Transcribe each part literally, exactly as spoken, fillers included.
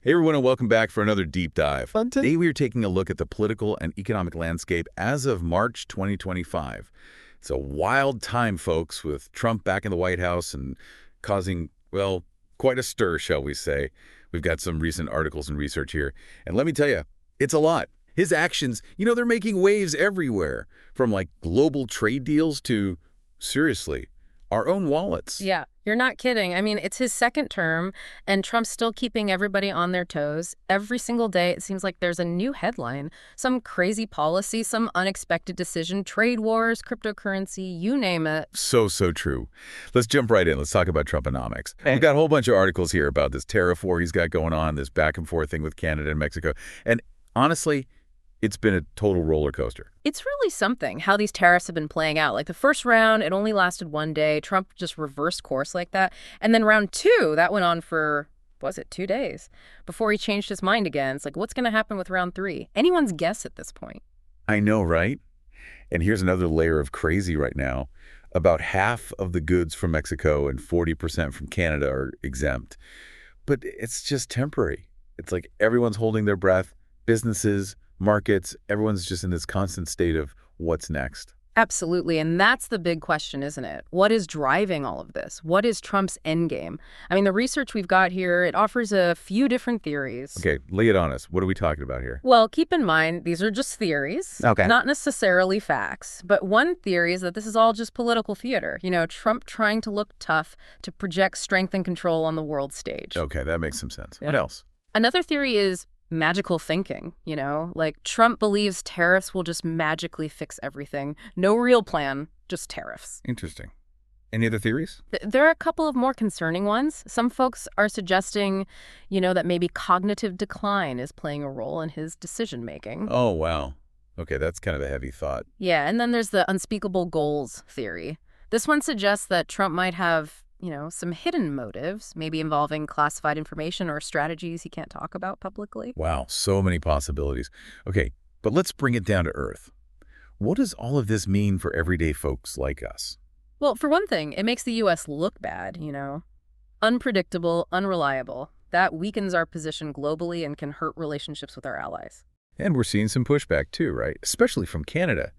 Hey everyone, and welcome back for another deep dive. Fun to- Today we are taking a look at the political and economic landscape as of March twenty twenty-five. It's a wild time, folks, with Trump back in the White House and causing, well, quite a stir, shall we say. We've got some recent articles and research here. And let me tell you, it's a lot. His actions, you know, they're making waves everywhere, from like global trade deals to, seriously, our own wallets. Yeah, you're not kidding. I mean, it's his second term, and Trump's still keeping everybody on their toes. Every single day, it seems like there's a new headline. Some crazy policy, some unexpected decision, trade wars, cryptocurrency, you name it. So, so true. Let's jump right in. Let's talk about Trumponomics. We've got a whole bunch of articles here about this tariff war he's got going on, this back and forth thing with Canada and Mexico. And honestly, it's been a total roller coaster. It's really something how these tariffs have been playing out. Like the first round, it only lasted one day. Trump just reversed course like that. And then round two, that went on for, was it two days? Before he changed his mind again. It's like, what's going to happen with round three? Anyone's guess at this point. I know, right? And here's another layer of crazy right now. About half of the goods from Mexico and forty percent from Canada are exempt. But it's just temporary. It's like everyone's holding their breath, businesses, markets, everyone's just in this constant state of what's next. Absolutely. And that's the big question, isn't it? What is driving all of this? What is Trump's endgame? I mean, the research we've got here, it offers a few different theories. Okay, lay it on us. What are we talking about here? Well, keep in mind, these are just theories, Okay. not necessarily facts. But one theory is that this is all just political theater. You know, Trump trying to look tough to project strength and control on the world stage. Okay, that makes some sense. Yeah. What else? Another theory is magical thinking, you know, like Trump believes tariffs will just magically fix everything. No real plan, just tariffs. Interesting. Any other theories? Th- There are a couple of more concerning ones. Some folks are suggesting, you know, that maybe cognitive decline is playing a role in his decision making. Oh, wow. Okay, that's kind of a heavy thought. Yeah, and then there's the unspeakable goals theory. This one suggests that Trump might have, you know, some hidden motives, maybe involving classified information or strategies he can't talk about publicly. Wow, so many possibilities. Okay, but let's bring it down to earth. What does all of this mean for everyday folks like us? Well, for one thing, it makes the U S look bad, you know. Unpredictable, unreliable. That weakens our position globally and can hurt relationships with our allies. And we're seeing some pushback too, right? Especially from Canada.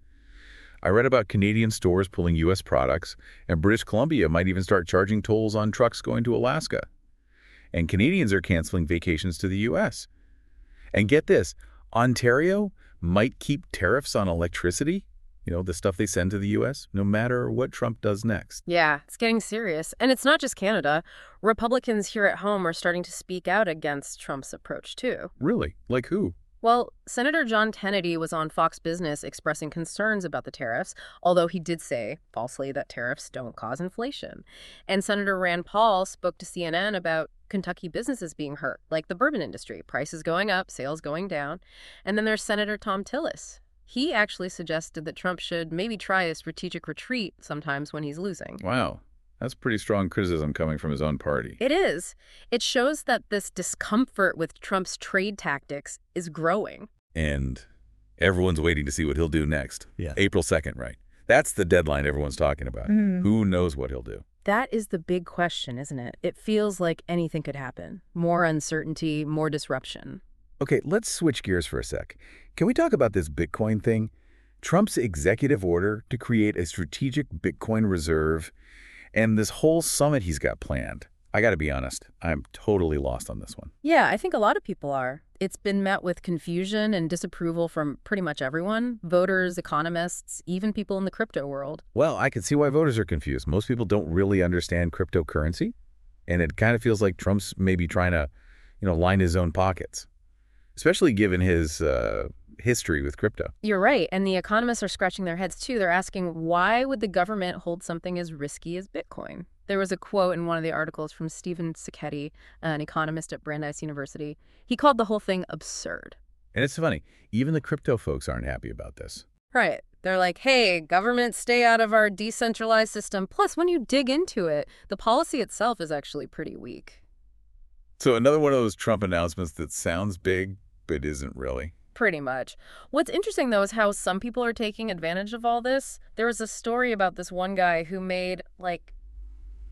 I read about Canadian stores pulling U S products, and British Columbia might even start charging tolls on trucks going to Alaska. And Canadians are canceling vacations to the U S. And get this, Ontario might keep tariffs on electricity, you know, the stuff they send to the U S, no matter what Trump does next. Yeah, it's getting serious. And it's not just Canada. Republicans here at home are starting to speak out against Trump's approach, too. Really? Like who? Well, Senator John Kennedy was on Fox Business expressing concerns about the tariffs, although he did say, falsely, that tariffs don't cause inflation. And Senator Rand Paul spoke to C N N about Kentucky businesses being hurt, like the bourbon industry, prices going up, sales going down. And then there's Senator Tom Tillis. He actually suggested that Trump should maybe try a strategic retreat sometimes when he's losing. Wow. That's pretty strong criticism coming from his own party. It is. It shows that this discomfort with Trump's trade tactics is growing. And everyone's waiting to see what he'll do next. Yeah. April second, right? That's the deadline everyone's talking about. Mm. Who knows what he'll do? That is the big question, isn't it? It feels like anything could happen. More uncertainty, more disruption. Okay, let's switch gears for a sec. Can we talk about this Bitcoin thing? Trump's executive order to create a strategic Bitcoin reserve and this whole summit he's got planned. I got to be honest, I'm totally lost on this one. Yeah, I think a lot of people are. It's been met with confusion and disapproval from pretty much everyone. Voters, economists, even people in the crypto world. Well, I can see why voters are confused. Most people don't really understand cryptocurrency, and it kind of feels like Trump's maybe trying to, you know, line his own pockets, especially given his uh, history with crypto. You're right, and the economists are scratching their heads too. They're asking, why would the government hold something as risky as Bitcoin? There was a quote in one of the articles from Stephen Sacchetti, an economist at Brandeis University. He called the whole thing absurd. And it's funny, even the crypto folks aren't happy about this. Right. They're like, hey, government, stay out of our decentralized system. Plus, when you dig into it, the policy itself is actually pretty weak. So another one of those Trump announcements that sounds big, but isn't really. Pretty much. What's interesting, though, is how some people are taking advantage of all this. There was a story about this one guy who made, like,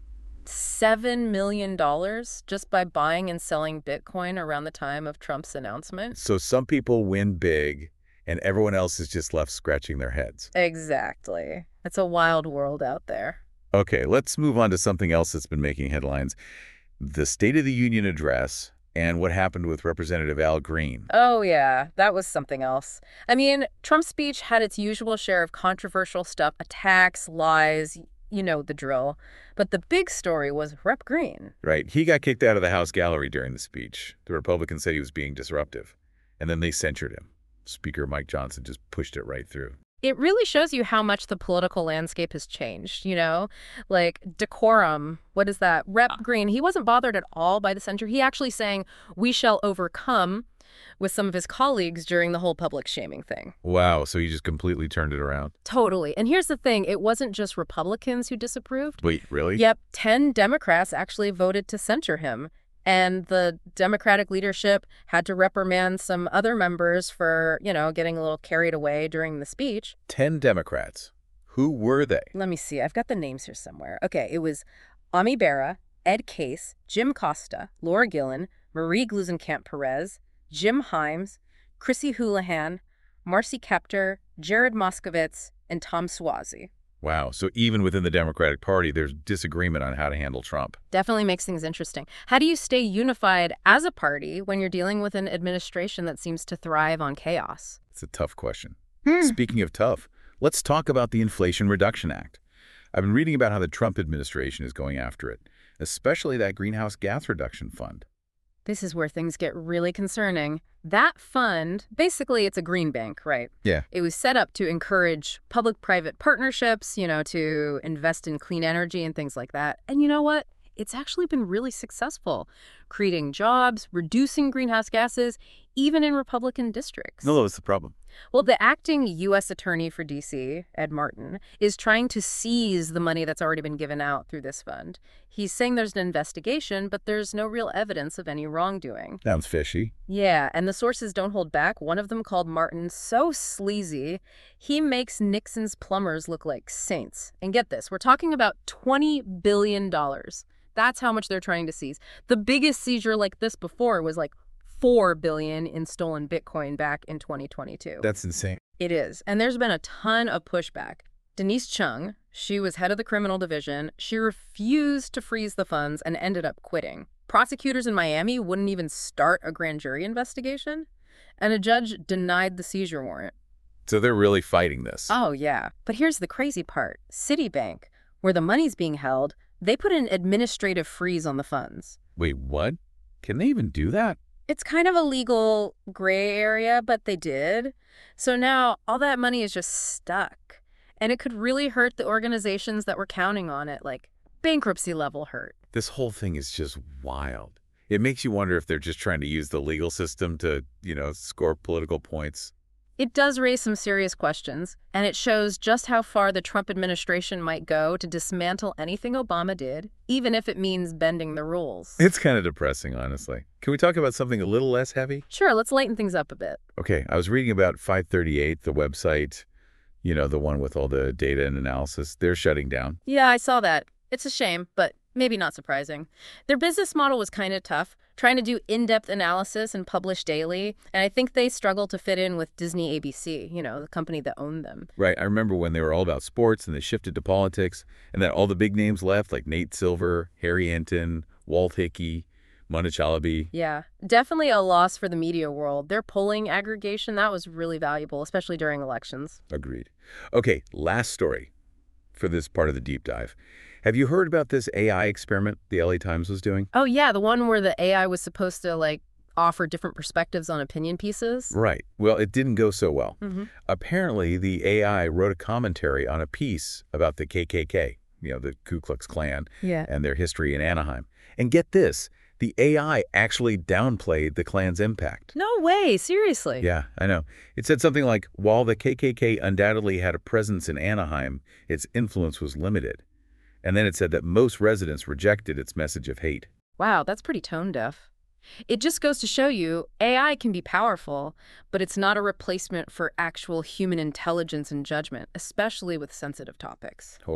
seven million dollars just by buying and selling Bitcoin around the time of Trump's announcement. So some people win big, and everyone else is just left scratching their heads. Exactly. It's a wild world out there. Okay, let's move on to something else that's been making headlines. The State of the Union address and what happened with Representative Al Green. Oh, yeah, that was something else. I mean, Trump's speech had its usual share of controversial stuff, attacks, lies, you know the drill. But the big story was Rep Green. Right. He got kicked out of the House gallery during the speech. The Republicans said he was being disruptive, and then they censured him. Speaker Mike Johnson just pushed it right through. It really shows you how much the political landscape has changed, you know? Like, decorum, what is that? Rep Green, he wasn't bothered at all by the censure. He actually sang, "We shall overcome," with some of his colleagues during the whole public shaming thing. Wow, so he just completely turned it around. Totally. And here's the thing, it wasn't just Republicans who disapproved. Wait, really? Yep, ten Democrats actually voted to censure him. And the Democratic leadership had to reprimand some other members for, you know, getting a little carried away during the speech. Ten Democrats. Who were they? Let me see. I've got the names here somewhere. Okay, it was Ami Bera, Ed Case, Jim Costa, Laura Gillen, Marie Gluesenkamp-Perez, Jim Himes, Chrissy Houlihan, Marcy Kepter, Jared Moskowitz, and Tom Suozzi. Wow, so even within the Democratic Party, there's disagreement on how to handle Trump. Definitely makes things interesting. How do you stay unified as a party when you're dealing with an administration that seems to thrive on chaos? It's a tough question. Hmm. Speaking of tough, let's talk about the Inflation Reduction Act. I've been reading about how the Trump administration is going after it, especially that greenhouse gas reduction fund. This is where things get really concerning. That fund, basically it's a green bank, right? Yeah. It was set up to encourage public-private partnerships, you know, to invest in clean energy and things like that. And you know what? It's actually been really successful, creating jobs, reducing greenhouse gases, even in Republican districts. No, that's the problem. Well, the acting U S attorney for D C, Ed Martin, is trying to seize the money that's already been given out through this fund. He's saying there's an investigation, but there's no real evidence of any wrongdoing. Sounds fishy. Yeah, and the sources don't hold back. One of them called Martin so sleazy, he makes Nixon's plumbers look like saints. And get this, we're talking about twenty billion dollars. That's how much they're trying to seize. The biggest seizure like this before was like four billion dollars in stolen Bitcoin back in twenty twenty-two. That's insane. It is. And there's been a ton of pushback. Denise Chung, she was head of the criminal division. She refused to freeze the funds and ended up quitting. Prosecutors in Miami wouldn't even start a grand jury investigation. And a judge denied the seizure warrant. So they're really fighting this. Oh, yeah. But here's the crazy part. Citibank, where the money's being held, they put an administrative freeze on the funds. Wait, what? Can they even do that? It's kind of a legal gray area, but they did. So now all that money is just stuck. And it could really hurt the organizations that were counting on it, like bankruptcy level hurt. This whole thing is just wild. It makes you wonder if they're just trying to use the legal system to, you know, score political points. It does raise some serious questions, and it shows just how far the Trump administration might go to dismantle anything Obama did, even if it means bending the rules. It's kind of depressing, honestly. Can we talk about something a little less heavy? Sure, let's lighten things up a bit. Okay, I was reading about five thirty-eight, the website, you know, the one with all the data and analysis. They're shutting down. Yeah, I saw that. It's a shame, but maybe not surprising. Their business model was kind of tough, trying to do in-depth analysis and publish daily, and I think they struggled to fit in with Disney A B C, you know, the company that owned them. Right, I remember when they were all about sports and they shifted to politics, and that all the big names left, like Nate Silver, Harry Enton, Walt Hickey, Mona Chalabi. Yeah, definitely a loss for the media world. Their polling aggregation, that was really valuable, especially during elections. Agreed. Okay, last story for this part of the deep dive. Have you heard about this A I experiment the L A Times was doing? Oh, yeah, the one where the A I was supposed to, like, offer different perspectives on opinion pieces? Right. Well, it didn't go so well. Mm-hmm. Apparently, the A I wrote a commentary on a piece about the K K K, you know, the Ku Klux Klan, Yeah. and their history in Anaheim. And get this, the A I actually downplayed the Klan's impact. No way, seriously? Yeah, I know. It said something like, while the K K K undoubtedly had a presence in Anaheim, its influence was limited. And then it said that most residents rejected its message of hate. Wow, that's pretty tone deaf. It just goes to show you A I can be powerful, but it's not a replacement for actual human intelligence and judgment, especially with sensitive topics. Totally.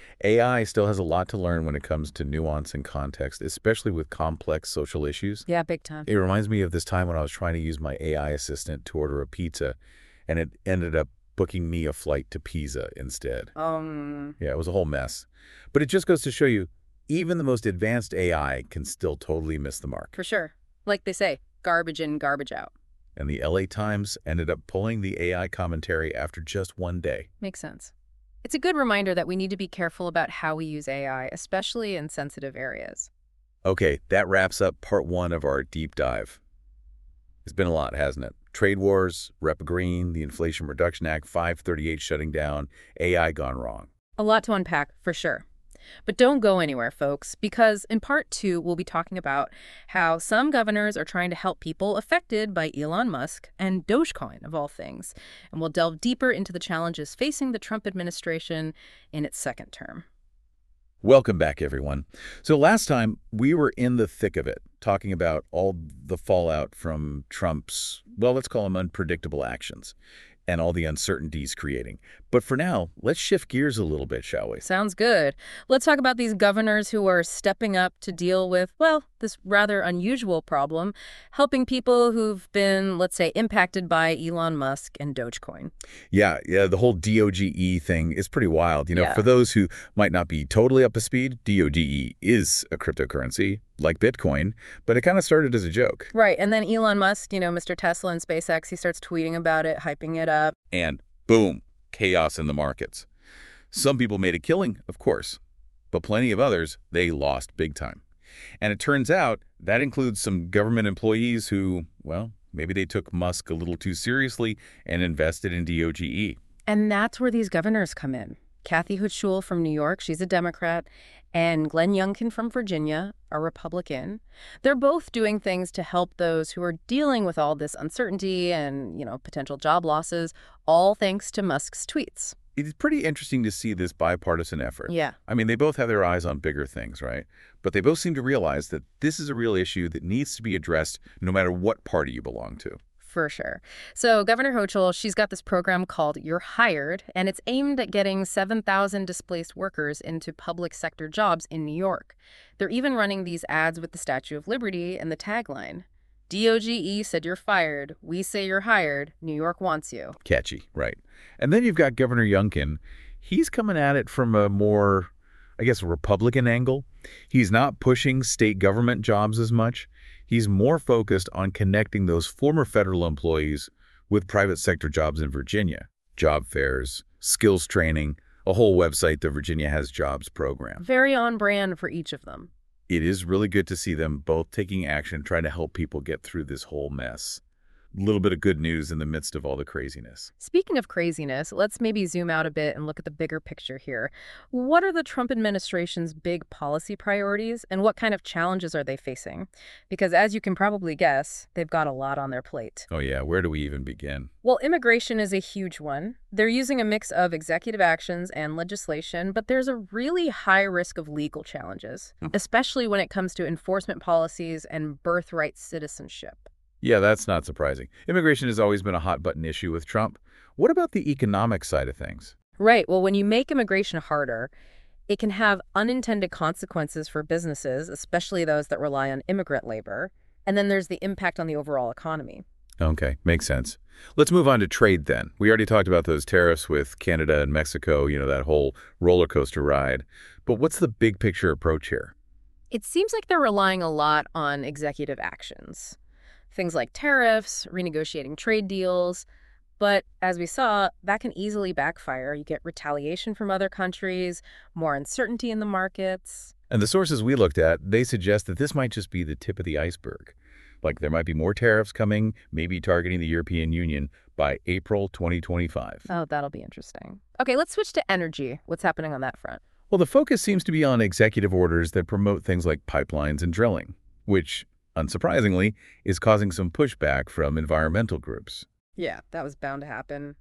A I still has a lot to learn when it comes to nuance and context, especially with complex social issues. Yeah, big time. It reminds me of this time when I was trying to use my A I assistant to order a pizza, and it ended up booking me a flight to Pisa instead. Um, Yeah, it was a whole mess. But it just goes to show you, even the most advanced A I can still totally miss the mark. for sure. Like they say, garbage in, garbage out. And the L A Times ended up pulling the A I commentary after just one day. Makes sense. It's a good reminder that we need to be careful about how we use A I, especially in sensitive areas. Okay, that wraps up part one of our deep dive. It's been a lot, hasn't it? Trade wars, Rep Green, the Inflation Reduction Act, five thirty-eight shutting down, A I gone wrong. A lot to unpack, for sure. But don't go anywhere, folks, because in part two, we'll be talking about how some governors are trying to help people affected by Elon Musk and Dogecoin, of all things. And we'll delve deeper into the challenges facing the Trump administration in its second term. Welcome back, everyone. So last time, we were in the thick of it, talking about all the fallout from Trump's, well, let's call them unpredictable actions, and all the uncertainties creating. But for now, let's shift gears a little bit, shall we? Sounds good. Let's talk about these governors who are stepping up to deal with, well, this rather unusual problem, helping people who've been, let's say, impacted by Elon Musk and Dogecoin. Yeah, yeah, the whole D O G E thing is pretty wild. You know, Yeah. for those who might not be totally up to speed, D O G E is a cryptocurrency, like Bitcoin, but it kind of started as a joke. Right. And then Elon Musk, you know, Mister Tesla and SpaceX, he starts tweeting about it, hyping it up. And boom, chaos in the markets. Some people made a killing, of course, but plenty of others, they lost big time. And it turns out that includes some government employees who, well, maybe they took Musk a little too seriously and invested in D O G E. And that's where these governors come in. Kathy Hochul from New York, she's a Democrat, and Glenn Youngkin from Virginia, a Republican. They're both doing things to help those who are dealing with all this uncertainty and, you know, potential job losses, all thanks to Musk's tweets. It's pretty interesting to see this bipartisan effort. Yeah. I mean, they both have their eyes on bigger things, right? But they both seem to realize that this is a real issue that needs to be addressed no matter what party you belong to. For sure. So Governor Hochul, she's got this program called You're Hired, and it's aimed at getting seven thousand displaced workers into public sector jobs in New York. They're even running these ads with the Statue of Liberty and the tagline, D O G E said you're fired. We say you're hired. New York wants you. Catchy, right. And then you've got Governor Youngkin. He's coming at it from a more, I guess, Republican angle. He's not pushing state government jobs as much. He's more focused on connecting those former federal employees with private sector jobs in Virginia. Job fairs, skills training, a whole website, the Virginia Has Jobs program. Very on brand for each of them. It is really good to see them both taking action, trying to help people get through this whole mess. A little bit of good news in the midst of all the craziness. Speaking of craziness, let's maybe zoom out a bit and look at the bigger picture here. What are the Trump administration's big policy priorities, and what kind of challenges are they facing? Because as you can probably guess, they've got a lot on their plate. Oh yeah, where do we even begin? Well, immigration is a huge one. They're using a mix of executive actions and legislation, but there's a really high risk of legal challenges, especially when it comes to enforcement policies and birthright citizenship. Yeah, that's not surprising. Immigration has always been a hot-button issue with Trump. What about the economic side of things? Right. Well, when you make immigration harder, it can have unintended consequences for businesses, especially those that rely on immigrant labor. And then there's the impact on the overall economy. Okay, makes sense. Let's move on to trade then. We already talked about those tariffs with Canada and Mexico, you know, that whole roller coaster ride. But what's the big picture approach here? It seems like they're relying a lot on executive actions. Things like tariffs, renegotiating trade deals. But as we saw, that can easily backfire. You get retaliation from other countries, more uncertainty in the markets. And the sources we looked at, they suggest that this might just be the tip of the iceberg. Like there might be more tariffs coming, maybe targeting the European Union by April twenty twenty-five. Oh, that'll be interesting. Okay, let's switch to energy. What's happening on that front? Well, the focus seems to be on executive orders that promote things like pipelines and drilling, which, unsurprisingly, is causing some pushback from environmental groups. Yeah, that was bound to happen.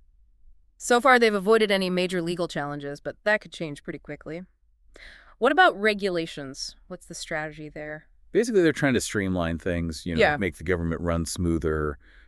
So far, they've avoided any major legal challenges, but that could change pretty quickly. What about regulations? What's the strategy there? Basically, they're trying to streamline things, you know, Yeah. make the government run smoother,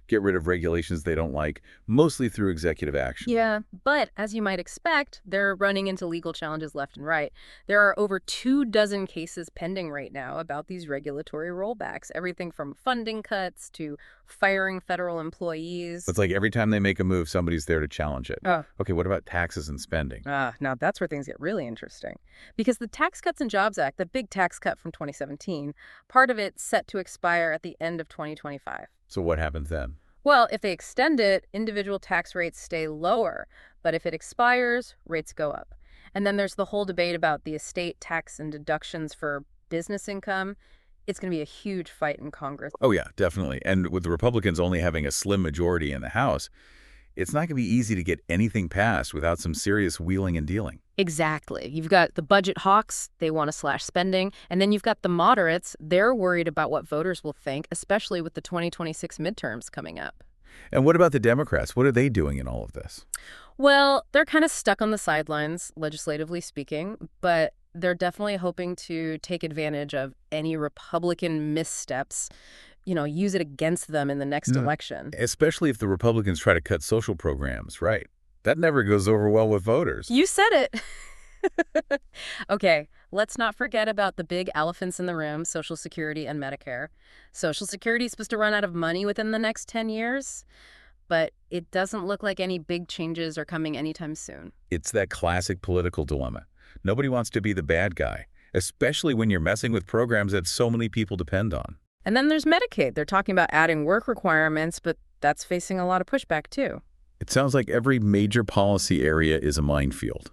get rid of regulations they don't like, mostly through executive action. Yeah, but as you might expect, they're running into legal challenges left and right. There are over two dozen cases pending right now about these regulatory rollbacks, everything from funding cuts to firing federal employees. It's like every time they make a move, somebody's there to challenge it. Oh. Okay, what about taxes and spending? Ah, now that's where things get really interesting. Because the Tax Cuts and Jobs Act, the big tax cut from twenty seventeen, part of it's set to expire at the end of twenty twenty-five. So what happens then? Well, if they extend it, individual tax rates stay lower. But if it expires, rates go up. And then there's the whole debate about the estate tax and deductions for business income. It's going to be a huge fight in Congress. Oh, yeah, definitely. And with the Republicans only having a slim majority in the House, it's not going to be easy to get anything passed without some serious wheeling and dealing. Exactly. You've got the budget hawks, they want to slash spending, and then you've got the moderates, they're worried about what voters will think, especially with the twenty twenty-six midterms coming up. And what about the Democrats? What are they doing in all of this? Well, they're kind of stuck on the sidelines, legislatively speaking, but they're definitely hoping to take advantage of any Republican missteps, you know, use it against them in the next No. election. Especially if the Republicans try to cut social programs, right? That never goes over well with voters. You said it. Okay, let's not forget about the big elephants in the room, Social Security and Medicare. Social Security is supposed to run out of money within the next ten years, but it doesn't look like any big changes are coming anytime soon. It's that classic political dilemma. Nobody wants to be the bad guy, especially when you're messing with programs that so many people depend on. And then there's Medicaid. They're talking about adding work requirements, but that's facing a lot of pushback too. It sounds like every major policy area is a minefield.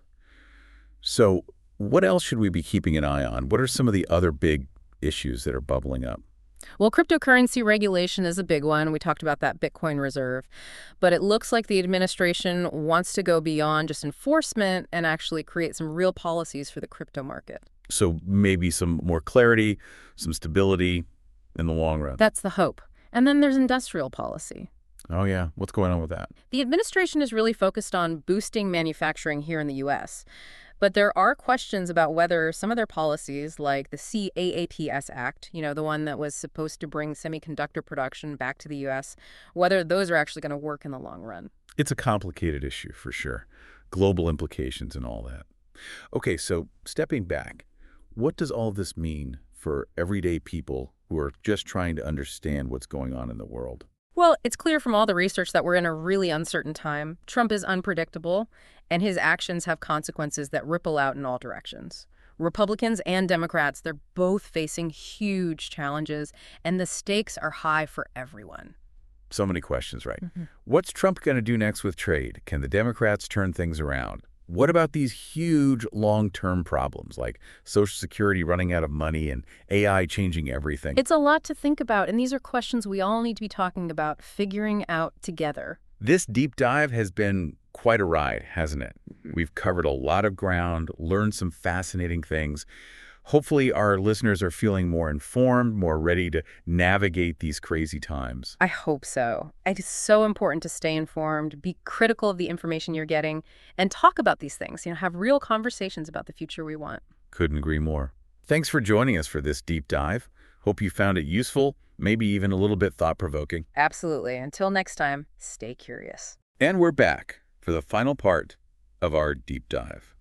So what else should we be keeping an eye on? What are some of the other big issues that are bubbling up? Well, cryptocurrency regulation is a big one. We talked about that Bitcoin reserve. But it looks like the administration wants to go beyond just enforcement and actually create some real policies for the crypto market. So maybe some more clarity, some stability in the long run. That's the hope. And then there's industrial policy. Oh, yeah. What's going on with that? The administration is really focused on boosting manufacturing here in the U S, but there are questions about whether some of their policies, like the C A A T S Act, you know, the one that was supposed to bring semiconductor production back to the U S, whether those are actually going to work in the long run. It's a complicated issue, for sure. Global implications and all that. Okay, so stepping back, what does all this mean for everyday people who are just trying to understand what's going on in the world? Well, it's clear from all the research that we're in a really uncertain time. Trump is unpredictable, and his actions have consequences that ripple out in all directions. Republicans and Democrats, they're both facing huge challenges, and the stakes are high for everyone. So many questions, right? Mm-hmm. What's Trump going to do next with trade? Can the Democrats turn things around? What about these huge long-term problems like Social Security running out of money and A I changing everything? It's a lot to think about, and these are questions we all need to be talking about, figuring out together. This deep dive has been quite a ride, hasn't it? We've covered a lot of ground, learned some fascinating things. Hopefully our listeners are feeling more informed, more ready to navigate these crazy times. I hope so. It is so important to stay informed, be critical of the information you're getting, and talk about these things, you know, have real conversations about the future we want. Couldn't agree more. Thanks for joining us for this deep dive. Hope you found it useful, maybe even a little bit thought-provoking. Absolutely. Until next time, stay curious. And we're back for the final part of our deep dive.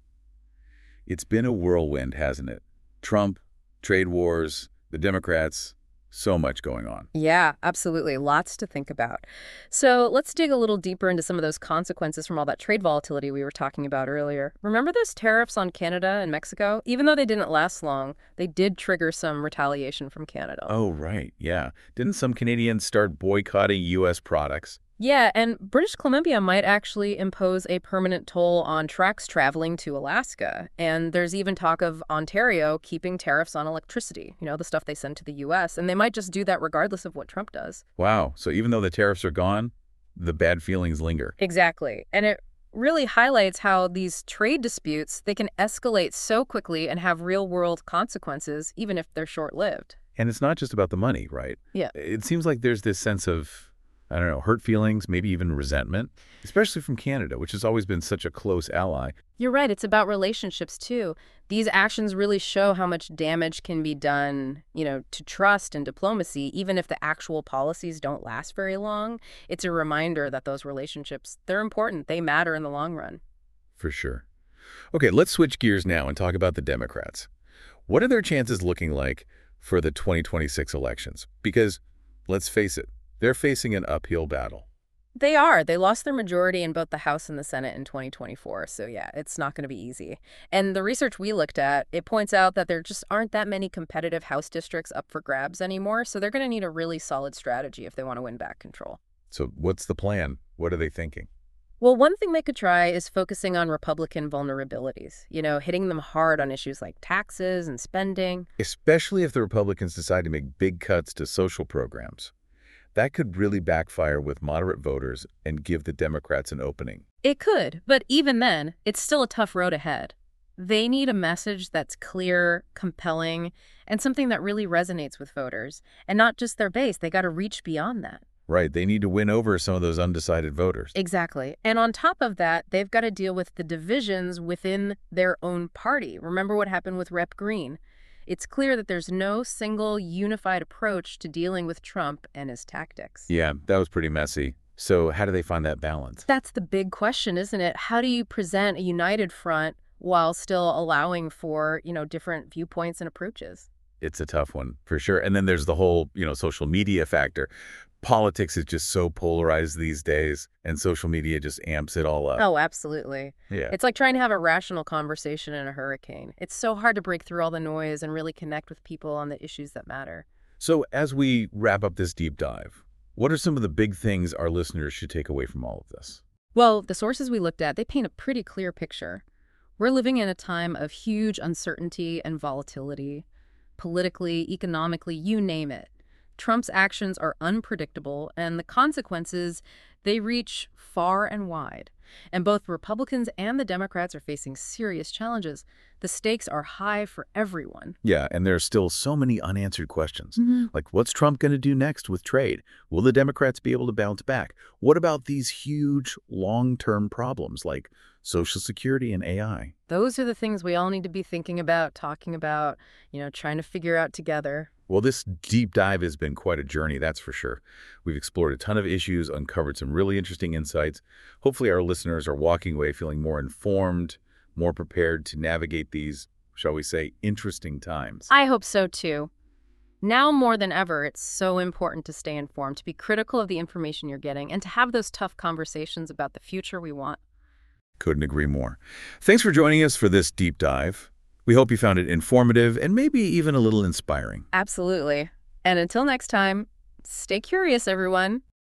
It's been a whirlwind, hasn't it? Trump, trade wars, the Democrats, so much going on. Yeah, absolutely. Lots to think about. So let's dig a little deeper into some of those consequences from all that trade volatility we were talking about earlier. Remember those tariffs on Canada and Mexico? Even though they didn't last long, they did trigger some retaliation from Canada. Oh, right. Yeah. Didn't some Canadians start boycotting U S products? Yeah, and British Columbia might actually impose a permanent toll on trucks traveling to Alaska. And there's even talk of Ontario keeping tariffs on electricity, you know, the stuff they send to the U S. And they might just do that regardless of what Trump does. Wow. So even though the tariffs are gone, the bad feelings linger. Exactly. And it really highlights how these trade disputes, they can escalate so quickly and have real-world consequences, even if they're short-lived. And it's not just about the money, right? Yeah. It seems like there's this sense of I don't know, hurt feelings, maybe even resentment, especially from Canada, which has always been such a close ally. You're right, it's about relationships too. These actions really show how much damage can be done, you know, to trust and diplomacy, even if the actual policies don't last very long. It's a reminder that those relationships, they're important. They matter in the long run. For sure. Okay, let's switch gears now and talk about the Democrats. What are their chances looking like for the twenty twenty-six elections? Because, let's face it, they're facing an uphill battle. They are. They lost their majority in both the House and the Senate in twenty twenty-four. So yeah, it's not going to be easy. And the research we looked at, it points out that there just aren't that many competitive House districts up for grabs anymore. So they're going to need a really solid strategy if they want to win back control. So what's the plan? What are they thinking? Well, one thing they could try is focusing on Republican vulnerabilities, you know, hitting them hard on issues like taxes and spending. Especially if the Republicans decide to make big cuts to social programs. That could really backfire with moderate voters and give the Democrats an opening. It could, but even then, it's still a tough road ahead. They need a message that's clear, compelling, and something that really resonates with voters, and not just their base. They got to reach beyond that. Right, they need to win over some of those undecided voters. Exactly. And on top of that, they've got to deal with the divisions within their own party. Remember what happened with Representative Green? It's clear that there's no single unified approach to dealing with Trump and his tactics. Yeah, that was pretty messy. So how do they find that balance? That's the big question, isn't it? How do you present a united front while still allowing for, you know, different viewpoints and approaches? It's a tough one, for sure. And then there's the whole, you know, social media factor. Politics is just so polarized these days, and social media just amps it all up. Oh, absolutely. Yeah. It's like trying to have a rational conversation in a hurricane. It's so hard to break through all the noise and really connect with people on the issues that matter. So as we wrap up this deep dive, what are some of the big things our listeners should take away from all of this? Well, the sources we looked at, they paint a pretty clear picture. We're living in a time of huge uncertainty and volatility, politically, economically, you name it. Trump's actions are unpredictable, and the consequences, they reach far and wide. And both Republicans and the Democrats are facing serious challenges. The stakes are high for everyone. Yeah, and there are still so many unanswered questions. Mm-hmm. Like, what's Trump going to do next with trade? Will the Democrats be able to bounce back? What about these huge long-term problems like Social Security and A I? Those are the things we all need to be thinking about, talking about, you know, trying to figure out together. Well, this deep dive has been quite a journey, that's for sure. We've explored a ton of issues, uncovered some really interesting insights. Hopefully our listeners are walking away feeling more informed, more prepared to navigate these, shall we say, interesting times. I hope so, too. Now more than ever, it's so important to stay informed, to be critical of the information you're getting, and to have those tough conversations about the future we want. Couldn't agree more. Thanks for joining us for this deep dive. We hope you found it informative and maybe even a little inspiring. Absolutely. And until next time, stay curious, everyone.